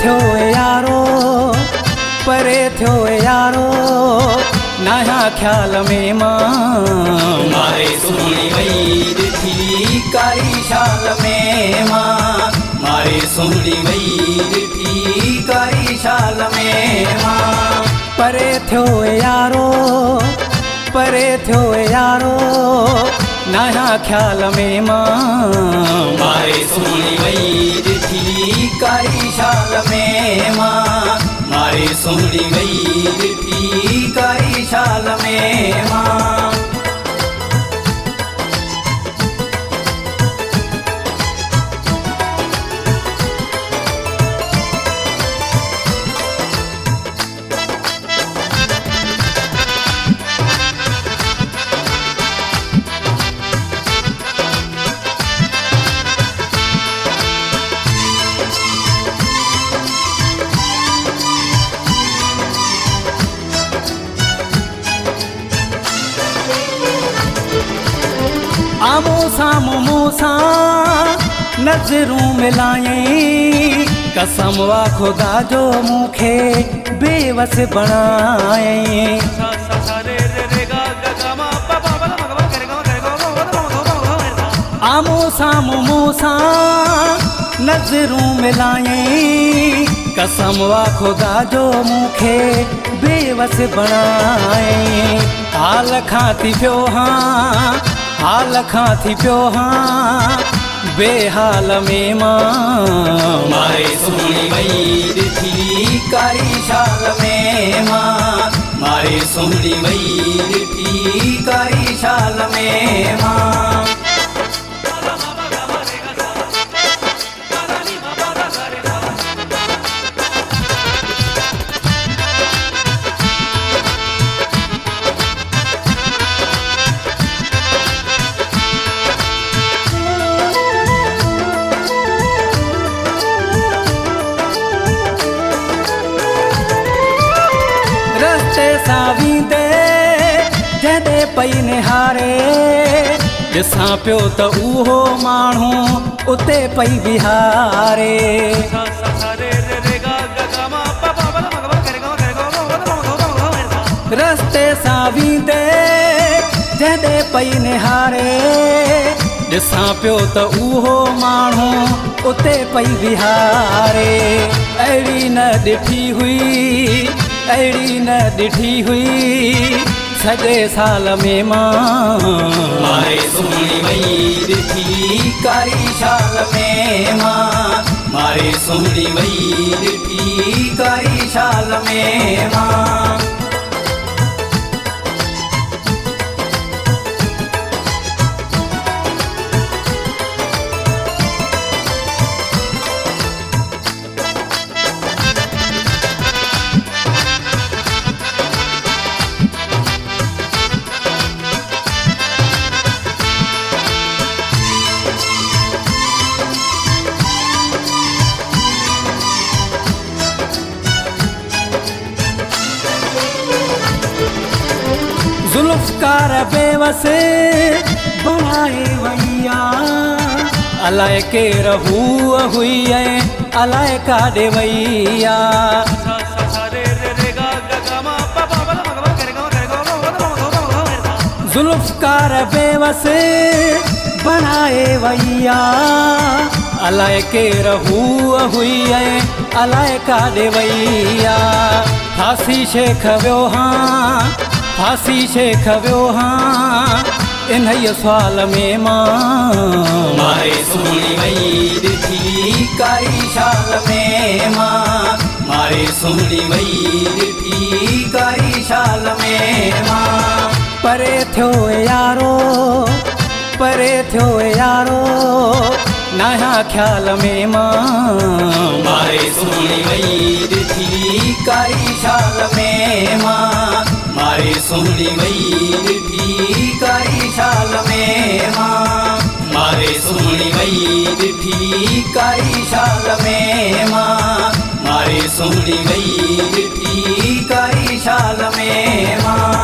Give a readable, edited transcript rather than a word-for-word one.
थियो यारो परे थियो यारो नया ख्याल में मां मारे सोहणी वई ॾिठी कारी शाल में मां मारे सोहणी वई ॾिठी कारी शाल में मां परे थियो यारो परे थियो यारो नया ख्याल में मां मारे सोहणी वई ॾिठी कारी शाल में मां मारे सोहणी वई ॾिठी कारी शाल में मां आमो सामो मूसा नजरूं मिलायई कसम वा खुदा जो मूंखे बेवस बणायई आमो सामो मूसा नजरूं मिलायई कसम वा खुदा जो मूंखे बेवस बणायई हाल खां थी पियो हाल खां थी पियो बेहाल में मां मारे सोहणी वई ॾिठी कारी शाल में मां मारे सोहणी वई ॾिठी कारी शाल में मां सावींदे जॾे पई निहारे ॾिसां पियो त उहो माण्हू उते पई बिहारे रस्ते सावींदे जॾे पई निहारे ॾिसां पियो त उहो माण्हू उते पई बिहारे अहिड़ी न ॾिठी हुई अहिड़ी न ॾिठी हुई सॼे साल में मां मारे सोहणी वई ॾिठी कारी शाल में मां मारे सोहणी वई ॾिठी कारी शाल में मां जुल्फकार बेवस बणाए वैया अलाए केर हूअ हुई ऐं अलाए काॾे वैया जुल्फकार बेवस बणाए वैया अलाए केर हूअ हुई ऐं अलाए काॾे वैया फांसी शेख वियो फांसी शेख वियो इन सुवाल में मां मारे सोहणी वई ॾिठी कारी शाल में मां मारे सोहणी वई ॾिठी कारी शाल में मां परे थियो यारो परे थियो यारो नया ख्याल में मां मारे सोहणी वई ॾिठी कारी शाल में मां मारे सोहणी वई ॾिठी कारी शाल में मां मारे सोहणी वई ॾिठी कारी शाल में मां मारे सोहणी वई ॾिठी कारी शाल में मां